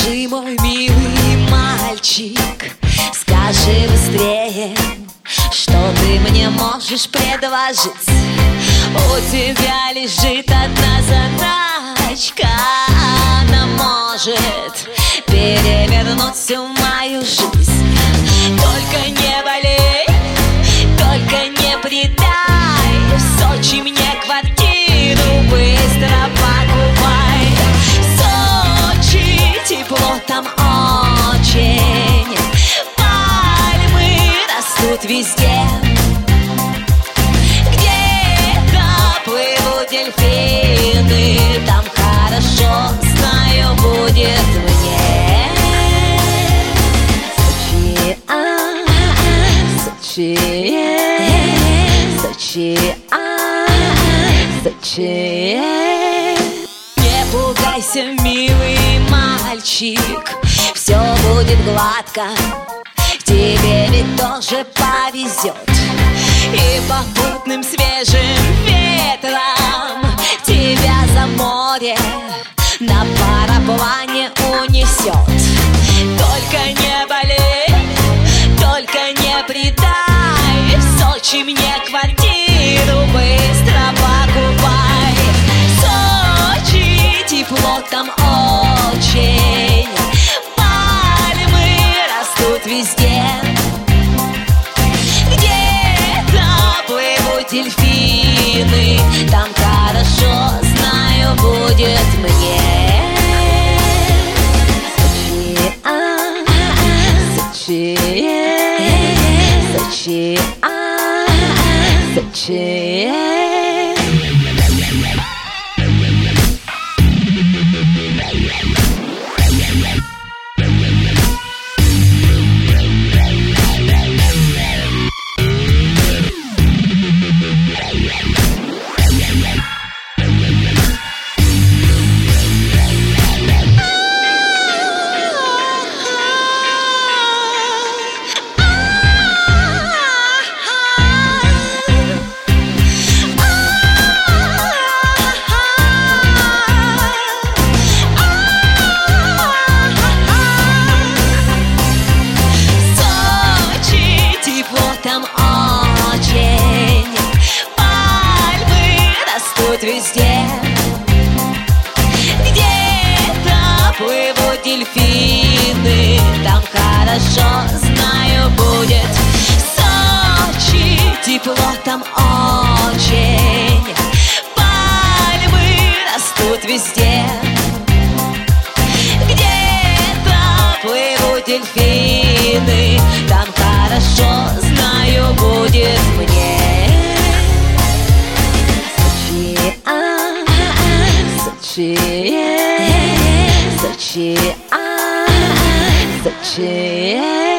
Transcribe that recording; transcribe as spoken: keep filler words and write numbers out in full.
Скажи, мой милый мальчик, скажи быстрее, что ты мне можешь предложить. У тебя лежит одна задачка, она может перевернуть всю мою жизнь. Только не болей, только не предай, в Сочи мне квартиру быстро покупай. В Сочи тепло там очень, пальмы растут везде, где-то плывут дельфины, там хорошо, знаю, будет мне. Сочи, а, Сочи, Сочи, а, Сочи. Не пугайся, милый мальчик, все будет гладко, тебе ведь тоже повезет. И попутным свежим ветром тебя за море на параплане унесет. Только не болей, только не предай, в Сочи мне квартиру быстро покупай. В Сочи тепло там очень, пальмы растут везде, где-то плывут дельфины, там хорошо, знаю, будет мне. Сочи, а, Сочи, Сочи, а, Сочи. Там очень, пальмы растут везде, где-то плывут дельфины, там хорошо, знаю, будет. Сочи, тепло там очень, пальмы растут везде, где-то плывут дельфины, там хорошо, знаю, будет мне. Сочи, а, Сочи, Сочи, а, Сочи.